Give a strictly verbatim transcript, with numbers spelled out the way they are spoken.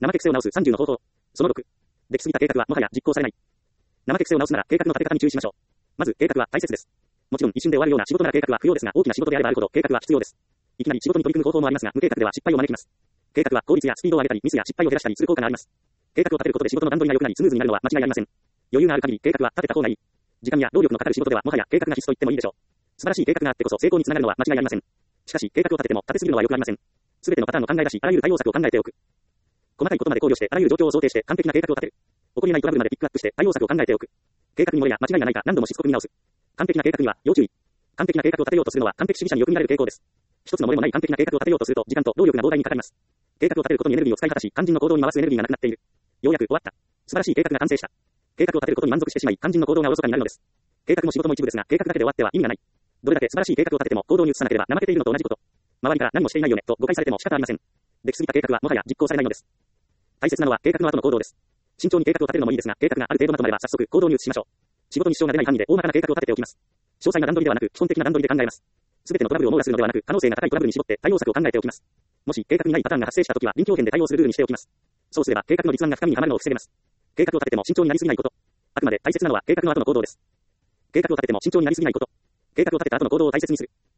怠け癖を直すさんじゅうの方法。そのろく。できすぎた計画はもはや実行されない。怠け癖を直すなら計画の立て方に注意しましょう。まず、計画は大切です。もちろん一瞬で終わるような仕事なら計画は不要ですが、大きな仕事であればあるほど計画は必要です。いきなり仕事に取り組む方法もありますが、無計画では失敗を招きます。計画は効率やスピードを上げたり、ミスや失敗を減らしたりする効果があります。計画を立てることで仕事の段取りが良くなりスムーズになるのは間違いありません。余裕がある限り計画は立てた方がいい。時間や労力のかかる仕事ではもはや計画が必須と言ってもいいでしょう。素晴らしい計画があってこそ成功につながるのは間違いありません。しかし計画を立てても立てすぎるのは良くありません。すべてのパターンを考え出し、あらゆる対応策を考えておく。細かいことまで考慮してあらゆる状況を想定して完璧な計画を立てる。起こり得ないトラブルまでピックアップして対応策を考えておく。計画に漏れや間違いがないか何度もしつこく見直す。完璧な計画には要注意。完璧な計画を立てようとするのは完璧主義者によく見られる傾向です。一つの漏れもない完璧な計画を立てようとすると時間と労力が膨大にかかります。計画を立てることにエネルギーを使い果たし、肝心の行動に回すエネルギーがなくなっている。ようやく終わった。素晴らしい計画が完成した。計画を立てることに満足してしまい、肝心の行動がおろそかになるのです。計画も仕事も一部ですが、計画だけで終わっては意味がない。どれだけ素晴らしい計画を立てても行動に移さなければ怠けているのと同じこと。周りから何もしていないよねと誤解されても仕方ありません。できすぎた計画はもはや実行されないのです。大切なのは計画の後の行動です。慎重に計画を立てるのもいいですが、計画がある程度まとまれば早速行動に移しましょう。仕事に支障が出ない範囲で大まかな計画を立てておきます。詳細な段取りではなく、基本的な段取りで考えます。すべてのトラブルを網羅するのではなく、可能性が高いトラブルに絞って対応策を考えておきます。もし計画にないパターンが発生したときは臨機応変で対応するルールにしておきます。そうすれば計画の立案が深みにはまるのを防げます。計画を立てても慎重になりすぎないこと。あくまで大切なのは計画の後の行動です。計画を立てても慎重になりすぎないこと。計画を立てた後の行動を大切にする。